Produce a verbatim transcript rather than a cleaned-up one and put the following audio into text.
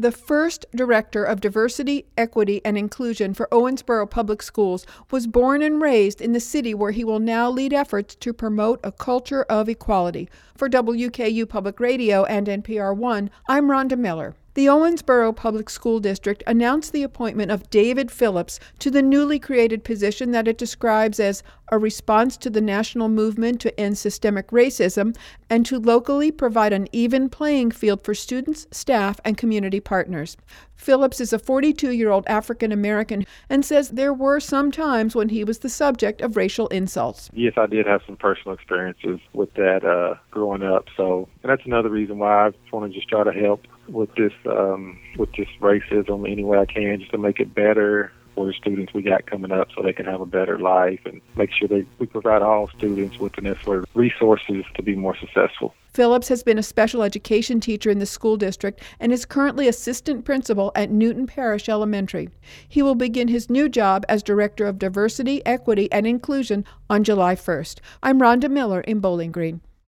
The first director of diversity, equity, and inclusion for Owensboro Public Schools was born and raised in the city where he will now lead efforts to promote a culture of equality. For W K U Public Radio and N P R One, I'm Rhonda Miller. The Owensboro Public School District announced the appointment of David Phillips to the newly created position that it describes as a response to the national movement to end systemic racism and to locally provide an even playing field for students, staff, and community partners. Phillips is a forty-two-year-old African-American and says there were some times when he was the subject of racial insults. Yes, I did have some personal experiences with that uh, growing up. So and that's another reason why I want to just try to help with this um, with this racism any way I can, just to make it better for the students we got coming up so they can have a better life and make sure that we provide all students with the necessary resources to be more successful. Phillips has been a special education teacher in the school district and is currently assistant principal at Newton Parish Elementary. He will begin his new job as Director of Diversity, Equity, and Inclusion on July first. I'm Rhonda Miller in Bowling Green.